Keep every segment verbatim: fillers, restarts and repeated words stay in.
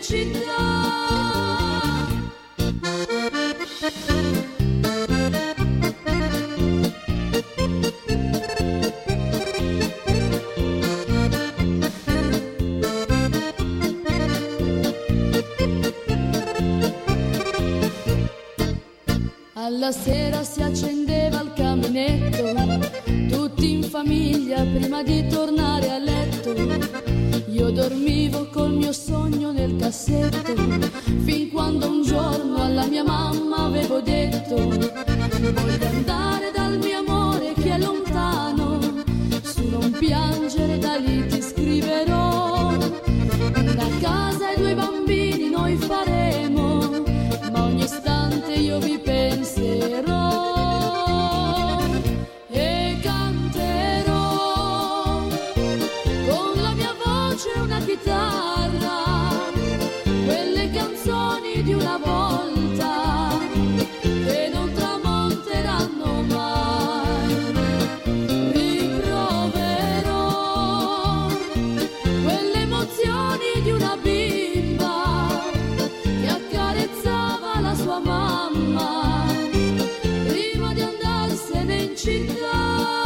in città. Alla sera si accendeva il caminetto, tutti in famiglia prima di tornare a letto. Io dormivo col mio sogno nel cassetto, fin quando un giorno alla mia mamma avevo detto: voglio andare dal mio amore che è lontano, su non piangere da lì ti scriverò. Una casa e due bambini noi faremo, ma ogni istante io vi penserò. E canterò con la mia voce una chitarra, quelle canzoni di una volta che non tramonteranno mai. Riproverò quelle emozioni di una bimba che accarezzava la sua mamma prima di andarsene in città.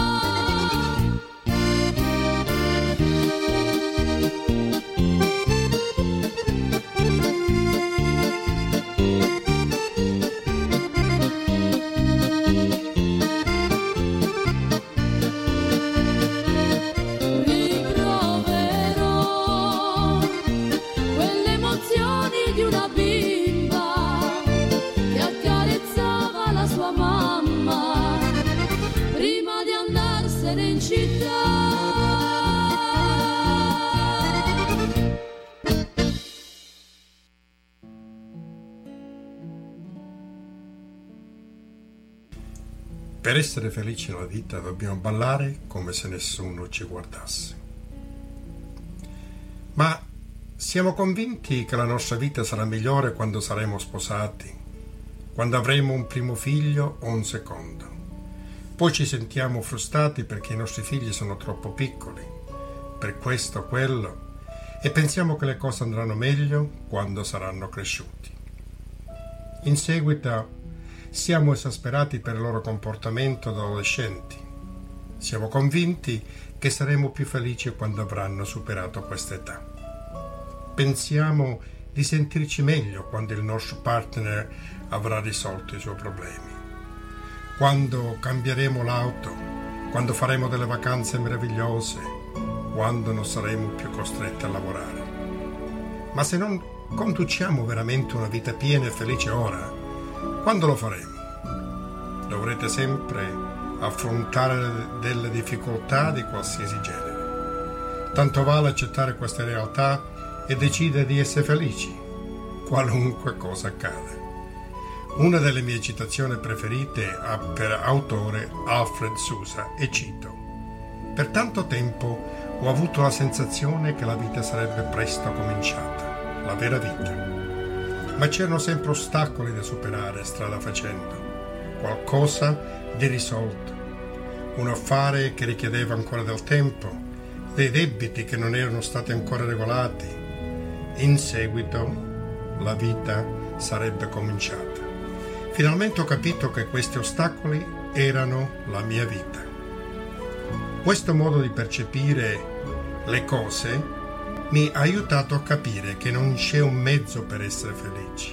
Riproverò quelle emozioni di una bimba che accarezzava la sua mamma prima di andarsene in città. Per essere felici nella vita dobbiamo ballare come se nessuno ci guardasse. Ma siamo convinti che la nostra vita sarà migliore quando saremo sposati, quando avremo un primo figlio o un secondo. Poi ci sentiamo frustrati perché i nostri figli sono troppo piccoli, per questo o quello, e pensiamo che le cose andranno meglio quando saranno cresciuti. In seguito siamo esasperati per il loro comportamento da adolescenti. Siamo convinti che saremo più felici quando avranno superato questa età. Pensiamo di sentirci meglio quando il nostro partner avrà risolto i suoi problemi, quando cambieremo l'auto, quando faremo delle vacanze meravigliose, quando non saremo più costretti a lavorare. Ma se non conduciamo veramente una vita piena e felice ora, quando lo faremo? Dovrete sempre affrontare delle difficoltà di qualsiasi genere. Tanto vale accettare queste realtà e decidere di essere felici, qualunque cosa accada. Una delle mie citazioni preferite ha per autore Alfred Sousa e cito: per tanto tempo ho avuto la sensazione che la vita sarebbe presto cominciata, la vera vita. Ma c'erano sempre ostacoli da superare strada facendo, qualcosa di risolto, un affare che richiedeva ancora del tempo, dei debiti che non erano stati ancora regolati. In seguito la vita sarebbe cominciata. Finalmente ho capito che questi ostacoli erano la mia vita. Questo modo di percepire le cose mi ha aiutato a capire che non c'è un mezzo per essere felici,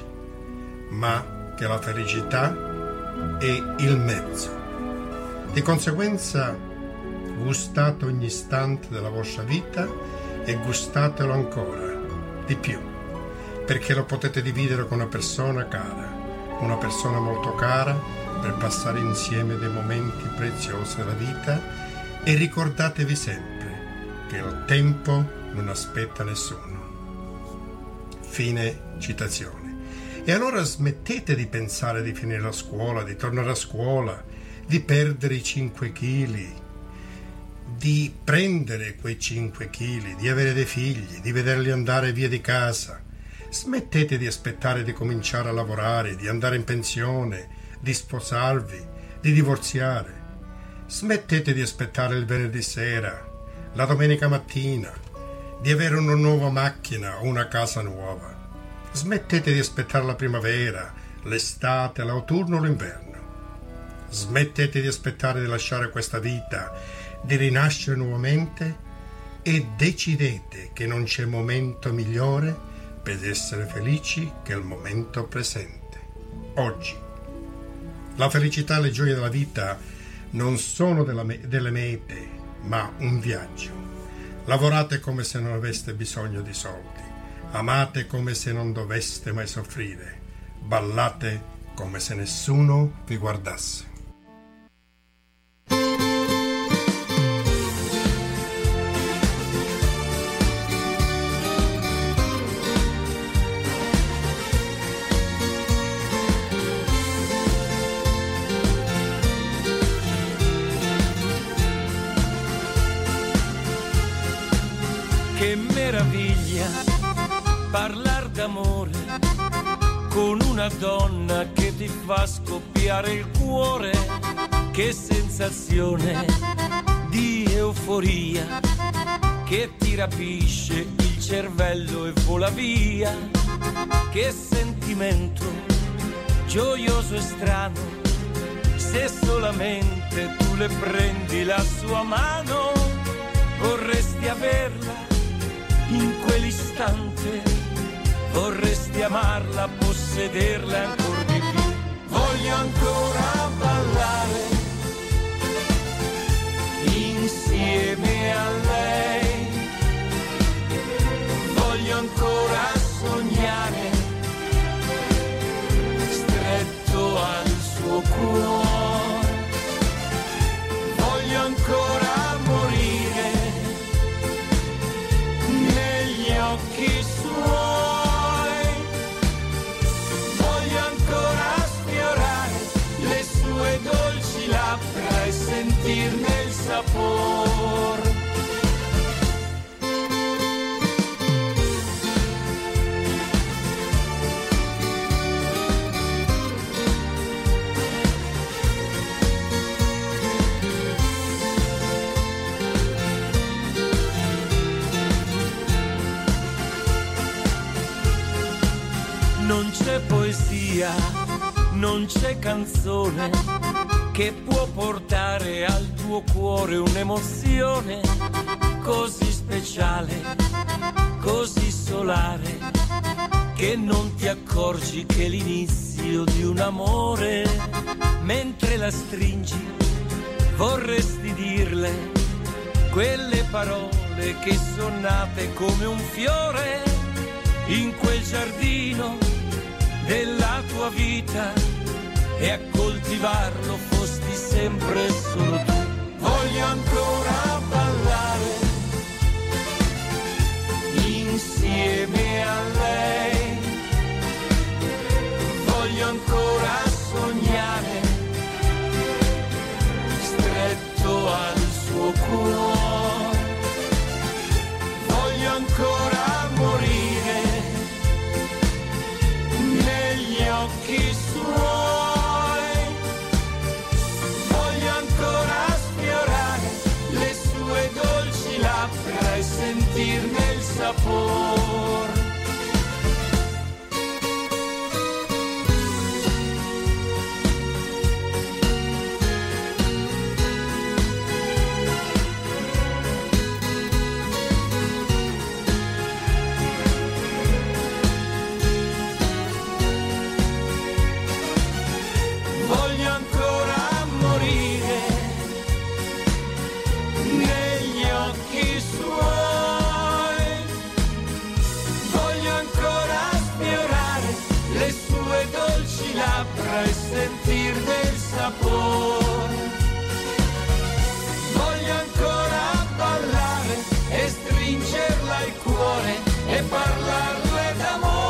ma che la felicità è il mezzo. Di conseguenza, gustate ogni istante della vostra vita e gustatelo ancora di più, perché lo potete dividere con una persona cara, una persona molto cara, per passare insieme dei momenti preziosi della vita, e ricordatevi sempre che il tempo non aspetta nessuno. Fine citazione. E allora smettete di pensare di finire la scuola, di tornare a scuola, di perdere i cinque chili, di prendere quei cinque chili, di avere dei figli, di vederli andare via di casa. Smettete di aspettare di cominciare a lavorare, di andare in pensione, di sposarvi, di divorziare. Smettete di aspettare il venerdì sera, la domenica mattina, di avere una nuova macchina o una casa nuova. Smettete di aspettare la primavera, l'estate, l'autunno o l'inverno. Smettete di aspettare di lasciare questa vita, di rinascere nuovamente e decidete che non c'è momento migliore per essere felici che il momento presente, oggi. La felicità e le gioie della vita non sono della me- delle mete, ma un viaggio. Lavorate come se non aveste bisogno di soldi. Amate come se non doveste mai soffrire. Ballate come se nessuno vi guardasse. Che meraviglia parlar d'amore con una donna che ti fa scoppiare il cuore. Che sensazione di euforia che ti rapisce il cervello e vola via. Che sentimento gioioso e strano, se solamente tu le prendi la sua mano. Vorresti averla in quell'istante, vorresti amarla, possederla ancora di più. Voglio ancora ballare insieme a lei, voglio ancora sognare stretto al suo cuore, voglio ancora morire negli occhi suoi, voglio ancora sfiorare le sue dolci labbra e sentirne il sapore. Non c'è poesia, non c'è canzone che può portare al tuo cuore un'emozione così speciale, così solare, che non ti accorgi che è l'inizio di un amore. Mentre la stringi vorresti dirle quelle parole che son nate come un fiore in quel giardino della tua vita, e a coltivarlo fosti sempre solo tu. Voglio ancora ballare insieme a lei, voglio ancora sognare stretto al suo cuore, voglio ancora morire negli occhi suoi, voglio ancora sfiorare le sue dolci labbra e sentirne il sapore. E sentirne il sapore, voglio ancora ballare e stringerla al cuore e parlarle d'amore.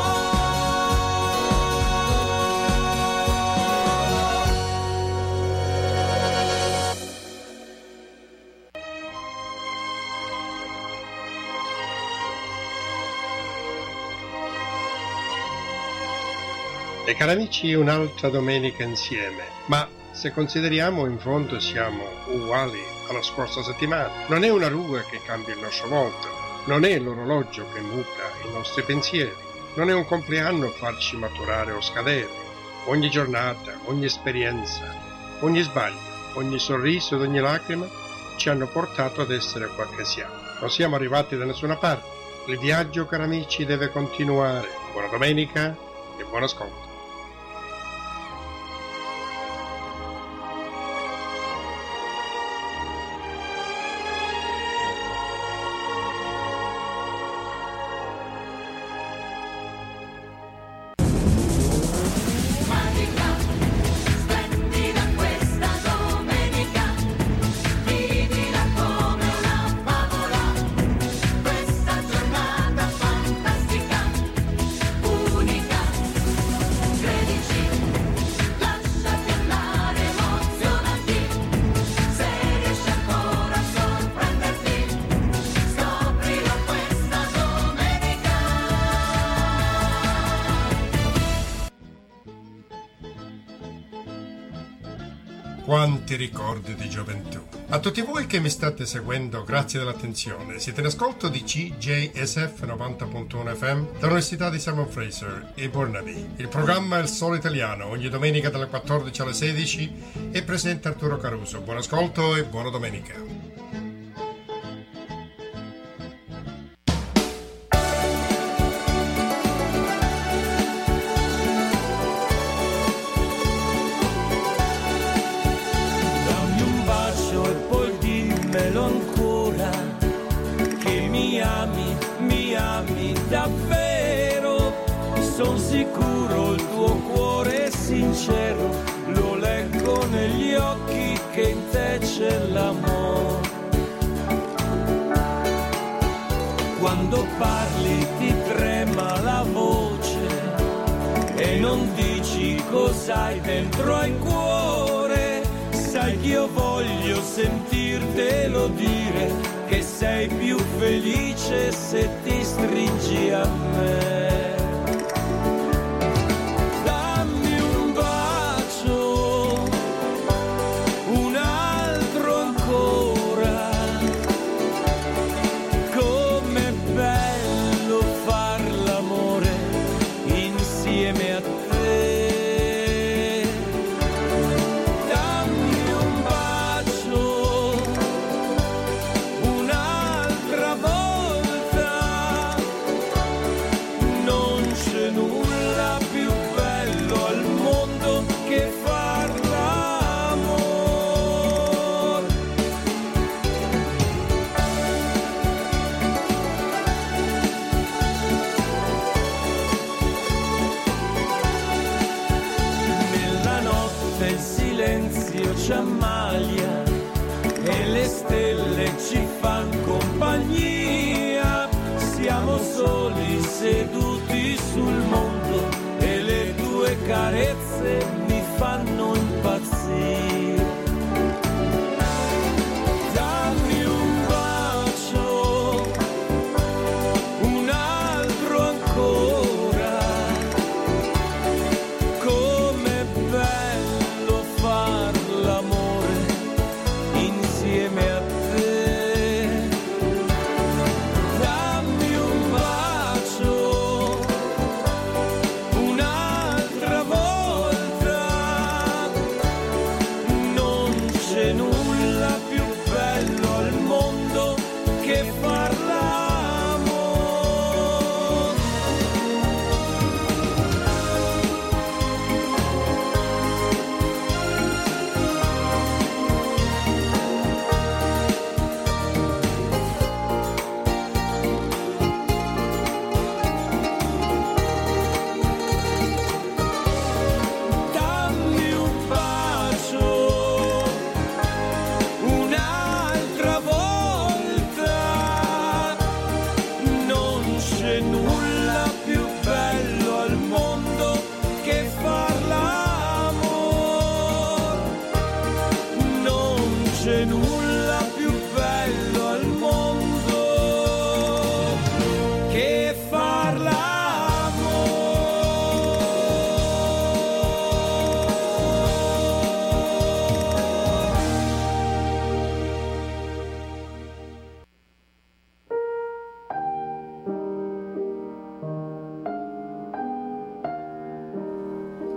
E cari amici, un'altra domenica insieme, ma se consideriamo in fondo siamo uguali alla scorsa settimana. Non è una ruga che cambia il nostro volto, non è l'orologio che muta i nostri pensieri. Non è un compleanno farci maturare o scadere. Ogni giornata, ogni esperienza, ogni sbaglio, ogni sorriso ed ogni lacrima ci hanno portato ad essere quel che siamo. Non siamo arrivati da nessuna parte. Il viaggio, cari amici, deve continuare. Buona domenica e buon ascolto. Quanti ricordi di gioventù. A tutti voi che mi state seguendo, grazie dell'attenzione. Siete in ascolto di C J S F novanta punto uno F M dall'Università di Simon Fraser e Burnaby. Il programma è Il Solo Italiano, ogni domenica dalle quattordici alle sedici e presenta Arturo Caruso. Buon ascolto e buona domenica. Davvero, son sicuro il tuo cuore è sincero, lo leggo negli occhi che in te c'è l'amore. Quando parli ti trema la voce e non dici cos'hai dentro al cuore. Sai che io voglio sentirtelo dire che sei più felice se ti stringi a me. Dammi un bacio, un altro ancora. Com'è bello far l'amore insieme a te. Ci ammalia e le stelle ci fan compagnia. Siamo soli seduti sul mondo e le tue carezze mi fanno impazzire. Dammi un bacio, un altro ancora. Com'è bello far l'amore insieme a te. Dammi un bacio,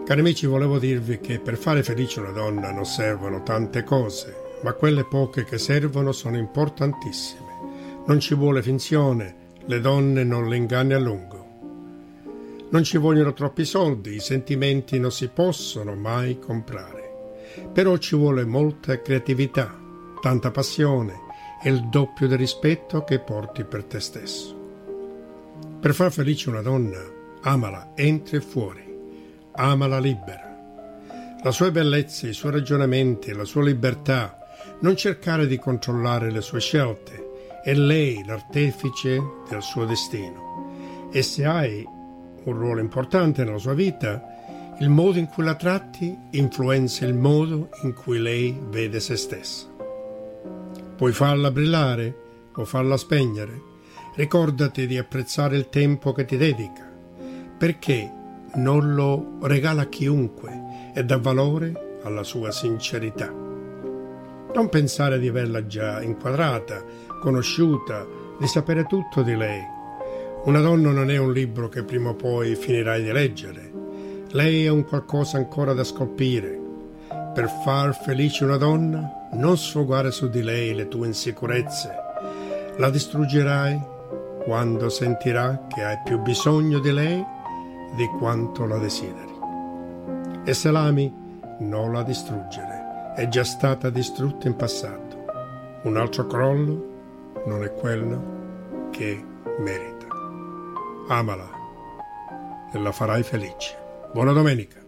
Cari amici, volevo dirvi che per fare felice una donna non servono tante cose, ma quelle poche che servono sono importantissime. Non ci vuole finzione, le donne non le inganni a lungo. Non ci vogliono troppi soldi, i sentimenti non si possono mai comprare. Però ci vuole molta creatività, tanta passione e il doppio del rispetto che porti per te stesso. Per far felice una donna, amala entri e fuori. Amala libera. La sua bellezza, i suoi ragionamenti, la sua libertà, non cercare di controllare le sue scelte, è lei l'artefice del suo destino. E se hai un ruolo importante nella sua vita, il modo in cui la tratti influenza il modo in cui lei vede se stessa. Puoi farla brillare o farla spegnere. Ricordati di apprezzare il tempo che ti dedica, perché non lo regala a chiunque e dà valore alla sua sincerità. Non pensare di averla già inquadrata, conosciuta, di sapere tutto di lei. Una donna non è un libro che prima o poi finirai di leggere. Lei è un qualcosa ancora da scolpire. Per far felice una donna, non sfogare su di lei le tue insicurezze. La distruggerai quando sentirà che hai più bisogno di lei di quanto la desideri. E se l'ami, non la distruggere, è già stata distrutta in passato. Un altro crollo non è quello che merita. Amala e la farai felice. Buona domenica.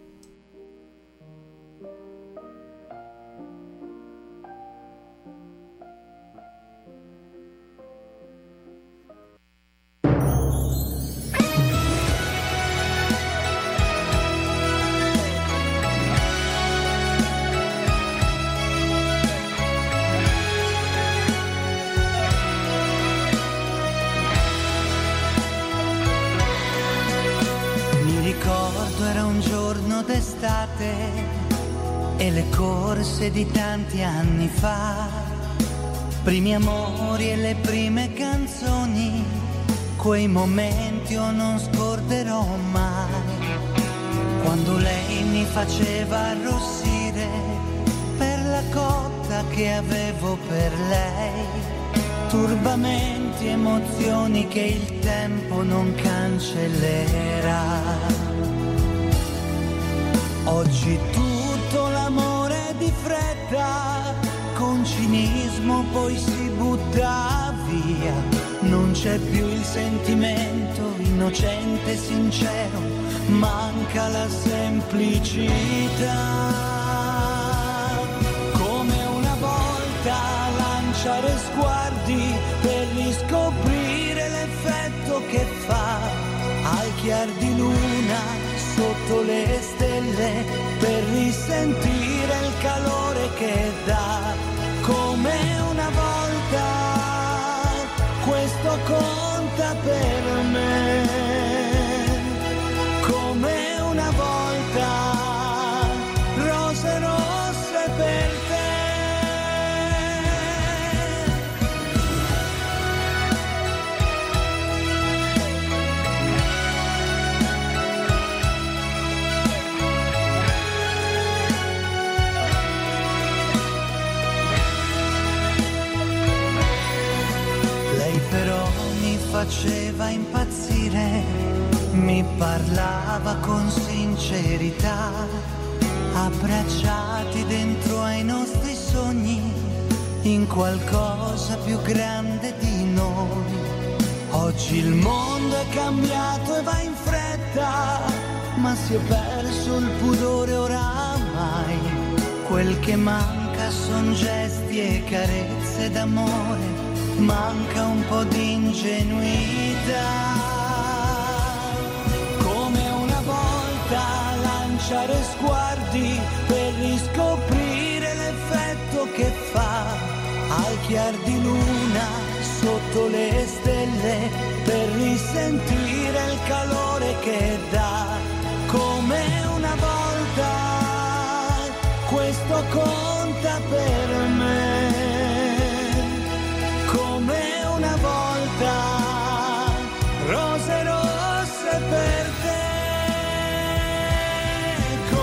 E le corse di tanti anni fa, primi amori e le prime canzoni, quei momenti io non scorderò mai. Quando lei mi faceva arrossire per la cotta che avevo per lei, turbamenti, emozioni che il tempo non cancellerà. Oggi tutto l'amore di fretta, con cinismo poi si butta via. Non c'è più il sentimento innocente e sincero, manca la semplicità. Come una volta lanciare sguardi per riscoprire l'effetto che fa al chiar di luna sotto le stelle, per risentire il calore che dà. Come una volta questo conta per me, come una volta rose rosse per te. Faceva impazzire, mi parlava con sincerità, abbracciati dentro ai nostri sogni, in qualcosa più grande di noi. Oggi il mondo è cambiato e va in fretta, ma si è perso il pudore oramai. Quel che manca son gesti e carezze d'amore, manca un po' di ingenuità. Come una volta lanciare sguardi per riscoprire l'effetto che fa al chiar di luna sotto le stelle, per risentire il calore che dà. Come una volta questo conta per me, come una volta rose rosse per te,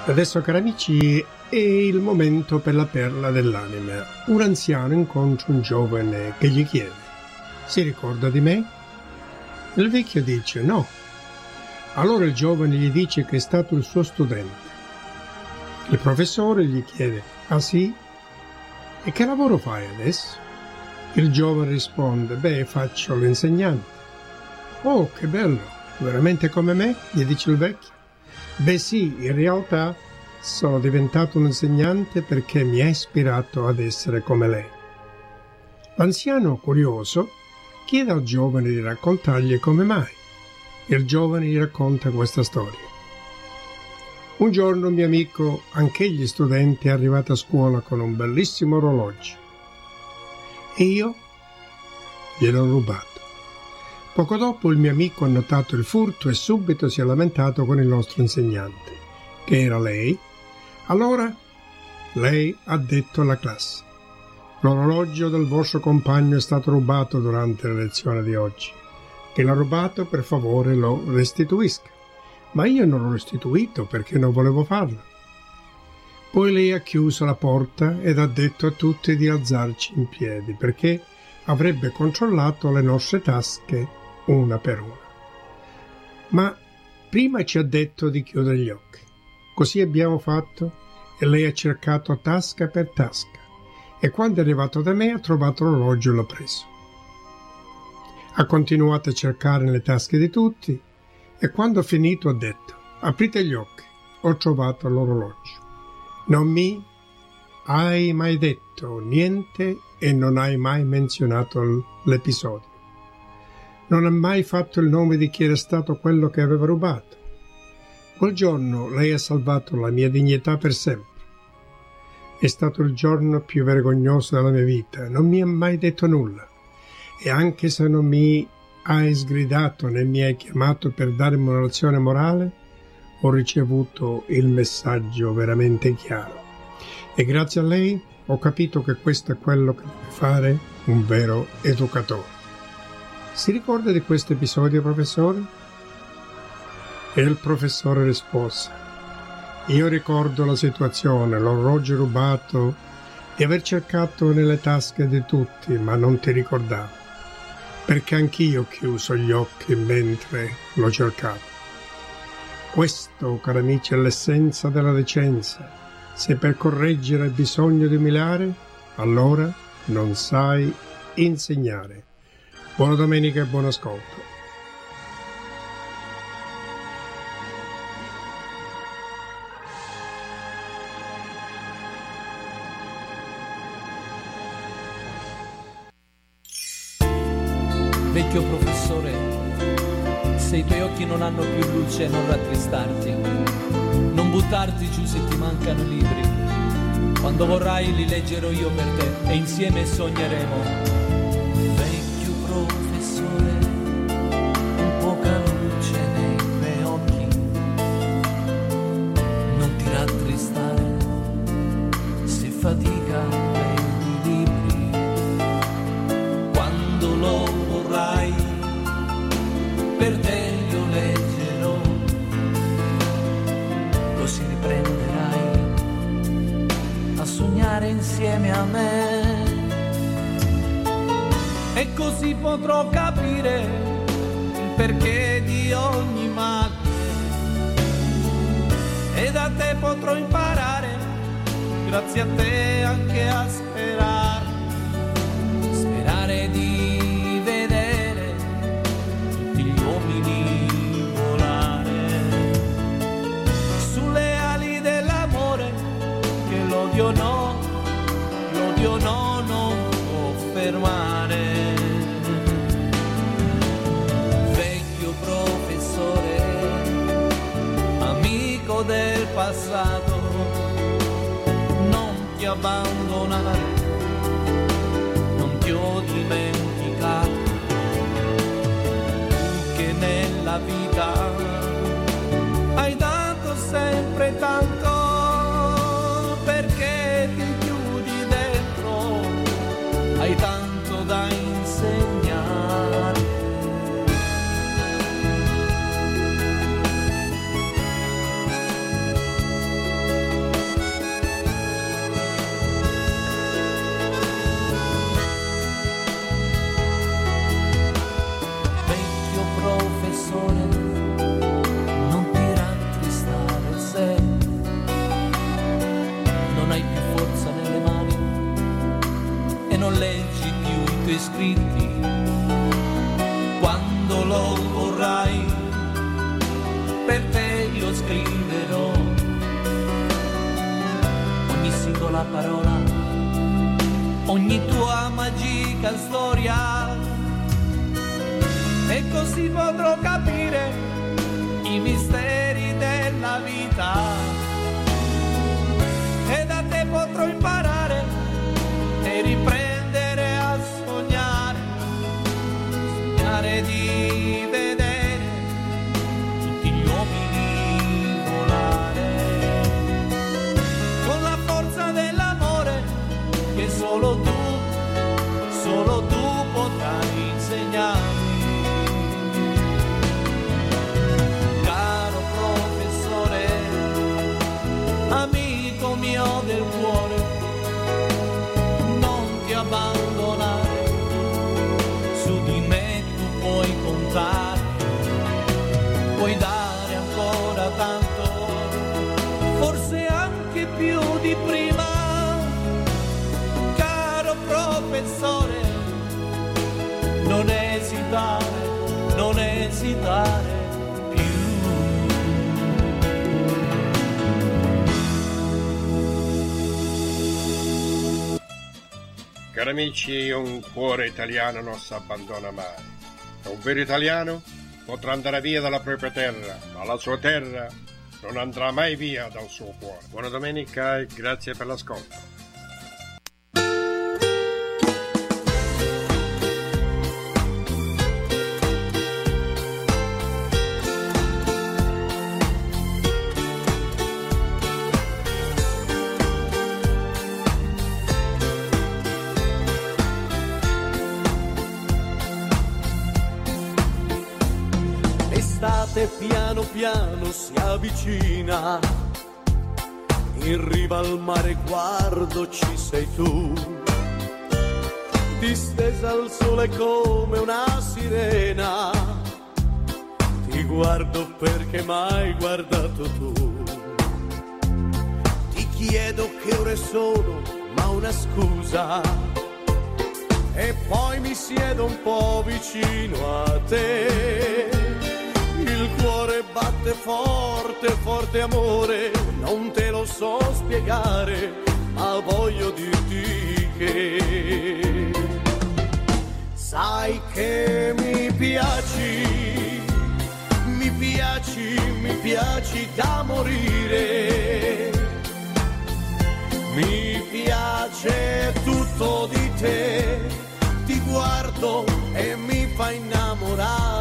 Adesso, cari amici, è il momento per la perla dell'anima. Un anziano incontra un giovane che gli chiede: si ricorda di me? Il vecchio dice no. Allora il giovane gli dice che è stato il suo studente. Il professore gli chiede: ah sì? E che lavoro fai adesso? Il giovane risponde: beh, faccio l'insegnante. Oh, che bello, veramente come me? Gli dice il vecchio. Beh sì, in realtà sono diventato un insegnante perché mi ha ispirato ad essere come lei. L'anziano, curioso, chiede al giovane di raccontargli come mai. Il giovane gli racconta questa storia. Un giorno un mio amico, anch'egli studente, è arrivato a scuola con un bellissimo orologio. E io gliel'ho rubato. Poco dopo il mio amico ha notato il furto e subito si è lamentato con il nostro insegnante, che era lei. Allora lei ha detto alla classe: l'orologio del vostro compagno è stato rubato durante la lezione di oggi. Chi l'ha rubato, per favore, lo restituisca. Ma io non l'ho restituito perché non volevo farlo. Poi lei ha chiuso la porta ed ha detto a tutti di alzarci in piedi perché avrebbe controllato le nostre tasche una per una. Ma prima ci ha detto di chiudere gli occhi. Così abbiamo fatto e lei ha cercato tasca per tasca e quando è arrivato da me ha trovato l'orologio e l'ha preso. Ha continuato a cercare nelle tasche di tutti e quando ha finito ha detto: aprite gli occhi, ho trovato l'orologio. Non mi hai mai detto niente e non hai mai menzionato l'episodio. Non ha mai fatto il nome di chi era stato quello che aveva rubato. Quel giorno lei ha salvato la mia dignità per sempre. È stato il giorno più vergognoso della mia vita. Non mi ha mai detto nulla. E anche se non mi hai sgridato né mi hai chiamato per darmi una lezione morale, ho ricevuto il messaggio veramente chiaro. E grazie a lei ho capito che questo è quello che deve fare un vero educatore. Si ricorda di questo episodio, professore? E il professore rispose: io ricordo la situazione, l'orologio rubato, di aver cercato nelle tasche di tutti, ma non ti ricordavo, perché anch'io ho chiuso gli occhi mentre lo cercavo. Questo, cari amici, è l'essenza della decenza. Se per correggere hai bisogno di umiliare, allora non sai insegnare. Buona domenica e buon ascolto. Vecchio professore, se i tuoi occhi non hanno più luce, non rattristarti, non buttarti giù se ti mancano libri. Quando vorrai li leggerò io per te e insieme sogneremo. Fatica prendi libri, quando lo vorrai per te io leggerò, così riprenderai a sognare insieme a me e così potrò capire il perché di ogni male e da te potrò imparare, grazie a te, anche a sperare, sperare di vedere tutti gli uomini volare sulle ali dell'amore, che l'odio no, l'odio no, non può fermare. Vecchio professore, amico del passato, abbandonare, non ti ho dimenticato, tu che nella vita hai dato sempre tanto, perché ti chiudi dentro, hai tanto da insegnare. più i tuoi scritti. Quando lo vorrai, per te io scriverò ogni singola parola, ogni tua magica storia, e così potrò capire i misteri della vita, e da te potrò imparare e riprendere a sognare, sognare di vedere tutti gli uomini volare, con la forza dell'amore che solo tu, solo tu potrai insegnarmi. Caro professore, amico mio del cuore, non ti abbandonare, su di me tu puoi contare, puoi dare ancora tanto, forse anche più di prima. Caro professore, non esitare, non esitare più. Cari amici, un cuore italiano non si abbandona mai. Un vero italiano potrà andare via dalla propria terra, ma la sua terra non andrà mai via dal suo cuore. Buona domenica e grazie per l'ascolto. Piano piano si avvicina, in riva al mare guardo ci sei tu, distesa al sole come una sirena, ti guardo perché m'hai guardato tu, ti chiedo che ore sono ma una scusa, e poi mi siedo un po' vicino a te. Il cuore batte forte, forte amore, non te lo so spiegare, ma voglio dirti che sai che mi piaci, mi piaci, mi piaci da morire, mi piace tutto di te, ti guardo e mi fa innamorare.